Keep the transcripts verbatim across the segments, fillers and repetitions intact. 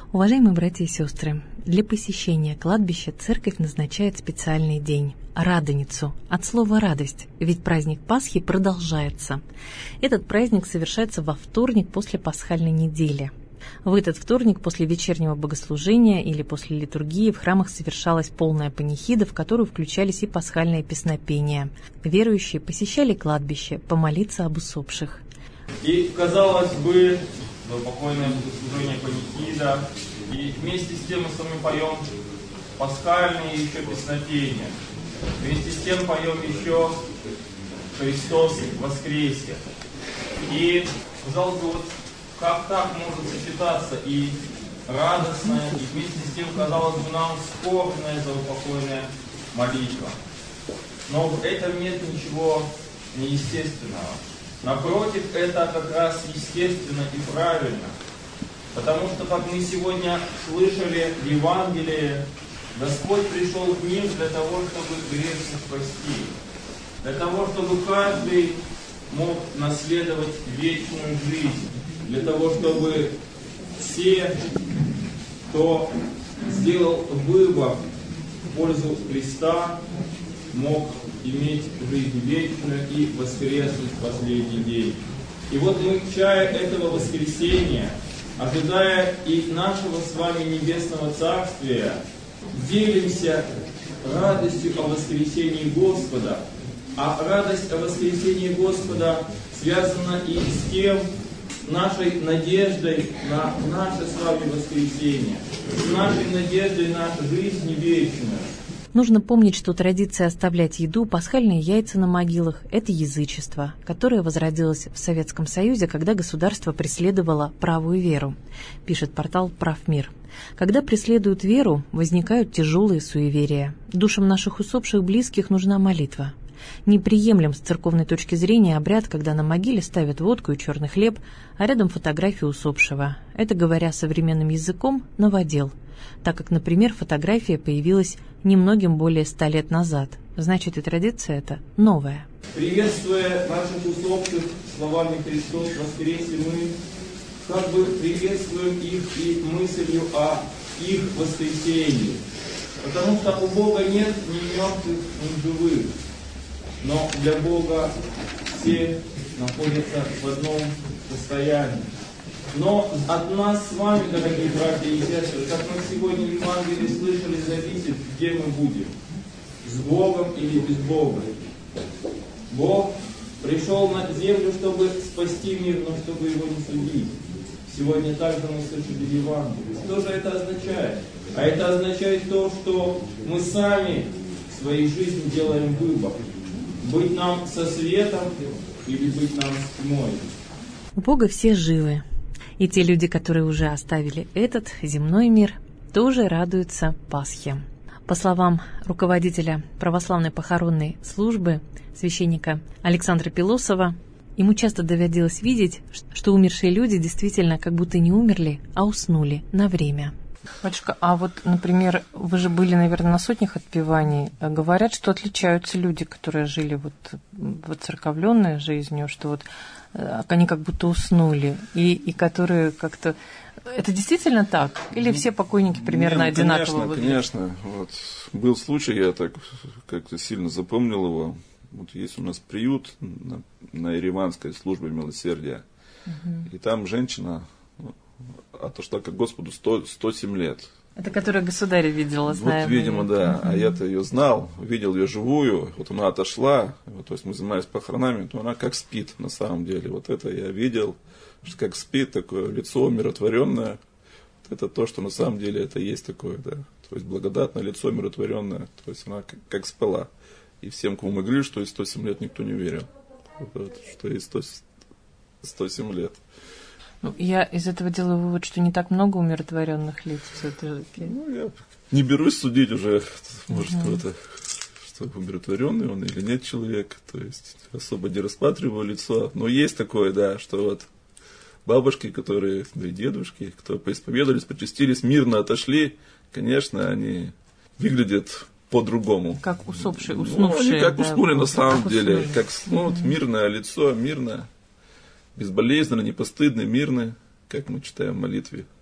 Уважаемые братья и сестры, для посещения кладбища церковь назначает специальный день – Радоницу, от слова «радость», ведь праздник Пасхи продолжается. Этот праздник совершается во вторник после пасхальной недели. В этот вторник после вечернего богослужения или после литургии в храмах совершалась полная панихида, в которую включались и пасхальные песнопения. Верующие посещали кладбище помолиться об усопших. И, казалось бы, покойное богослужение панихида, и вместе с тем мы с вами поем пасхальные еще песнопения. Вместе с тем поем еще «Христос воскресе». И, казалось бы, вот как так может сочетаться и радостная, и вместе с тем, казалось бы, нам скорбная заупокойная молитва. Но в этом нет ничего неестественного. Напротив, это как раз естественно и правильно. Потому что, как мы сегодня слышали в Евангелии, Господь пришел в мир для того, чтобы грешных спасти. Для того, чтобы каждый мог наследовать вечную жизнь. Для того, чтобы все, кто сделал выбор в пользу Христа, мог иметь жизнь вечную и воскреснуть в последний день. И вот мы, чая этого воскресения, ожидая и нашего с вами небесного царствия, делимся радостью о воскресении Господа. А радость о воскресении Господа связана и с тем, нашей надеждой на наше с вами воскресение, с нашей надеждой на жизнь вечную. Нужно помнить, что традиция оставлять еду, пасхальные яйца на могилах – это язычество, которое возродилось в Советском Союзе, когда государство преследовало правую веру, пишет портал «Правмир». Когда преследуют веру, возникают тяжелые суеверия. Душам наших усопших близких нужна молитва. Неприемлем с церковной точки зрения обряд, когда на могиле ставят водку и черный хлеб, а рядом фотографию усопшего. Это, говоря современным языком, новодел, так как, например, фотография появилась немногим более ста лет назад. Значит, и традиция эта новая. Приветствуя наших усопших словами «Христос воскресе», мы как бы приветствуем их и мыслью о их воскресении. Потому что у Бога нет ни мертвых, ни живых. Но для Бога все находятся в одном состоянии. Но от нас с вами, дорогие братья и сестры, как мы сегодня в Евангелии слышали, зависит, где мы будем. С Богом или без Бога. Бог пришел на землю, чтобы спасти мир, но чтобы его не судить. Сегодня также мы слышали в Евангелии. Что же это означает? А это означает то, что мы сами в своей жизни делаем выбор. Быть нам со светом или быть нам с тьмой. У Бога все живы. И те люди, которые уже оставили этот земной мир, тоже радуются Пасхе. По словам руководителя православной похоронной службы, священника Александра Пилосова, ему часто доводилось видеть, что умершие люди действительно как будто не умерли, а уснули на время. Батюшка, а вот, например, вы же были, наверное, на сотнях отпеваний. Говорят, что отличаются люди, которые жили вот воцерковленной жизнью, что вот они как будто уснули, и, и которые как-то... Это действительно так? Или все покойники примерно Нет, одинаково конечно, выглядят? Конечно. Вот. Был случай, я так как-то сильно запомнил его. Вот есть у нас приют на, на Ереванской службе милосердия. Угу. И там женщина отошла к Господу сто, сто семь лет. Это которая государя видела, знаем. Вот, видимо, да. Угу. А я-то ее знал, видел ее живую. Вот она отошла, вот, то есть мы занимались похоронами, то она как спит на самом деле. Вот это я видел, что как спит, такое лицо умиротворенное. Вот это то, что на самом деле это есть такое, да. То есть благодатное лицо умиротворенное. То есть она как, как спала. И всем, кому мы говорили, что есть сто семь лет, никто не верил. Вот, что есть сто, сто семь лет. Ну, я из этого делаю вывод, что не так много умиротворенных лиц все-таки. Ну, я не берусь судить уже, может, uh-huh. кто-то, что умиротворенный он или нет человек. То есть особо не рассматриваю лицо. Но есть такое, да, что вот бабушки, которые, да и дедушки, кто поисповедовались, почастились, мирно отошли, конечно, они выглядят по-другому. Как усопшие, уснувшие. Ну, они как да, уснули на самом как деле. уснули. Как снут, uh-huh. мирное лицо, мирно. Безболезненно, непостыдно, мирно, как мы читаем в молитве.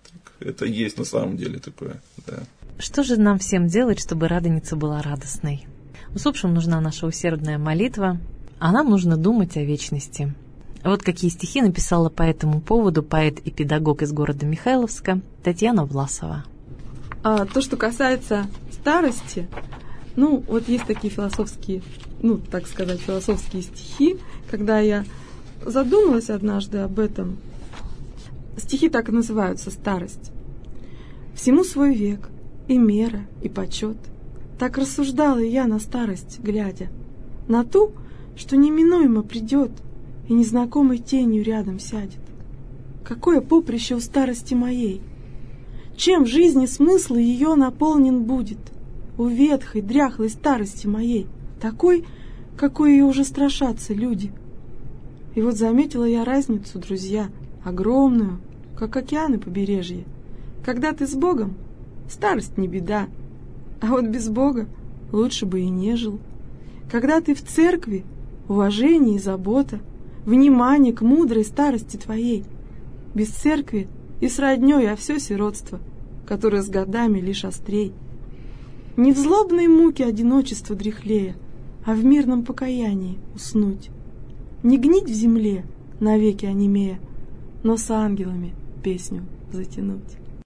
Это есть на самом деле такое, да. Что же нам всем делать, чтобы Радоница была радостной? Усопшим нужна наша усердная молитва, а нам нужно думать о вечности. Вот какие стихи написала по этому поводу поэт и педагог из города Михайловска Татьяна Власова. А то, что касается старости, ну, вот есть такие философские, ну, так сказать, философские стихи, когда я задумалась однажды об этом. Стихи так и называются «Старость». «Всему свой век, и мера, и почет. Так рассуждала я на старость, глядя на ту, что неминуемо придет и незнакомой тенью рядом сядет. Какое поприще у старости моей! Чем в жизни смысл ее наполнен будет? У ветхой, дряхлой старости моей, такой, какой ее уже страшатся люди. И вот заметила я разницу, друзья, огромную, как океаны побережья. Когда ты с Богом, старость не беда, а вот без Бога лучше бы и не жил. Когда ты в церкви, уважение и забота, внимание к мудрой старости твоей. Без церкви и с роднёй, а все сиротство, которое с годами лишь острей. Не в злобной муке одиночества дряхлея, а в мирном покаянии уснуть. Не гнить в земле, навеки онемея, но с ангелами песню затянуть.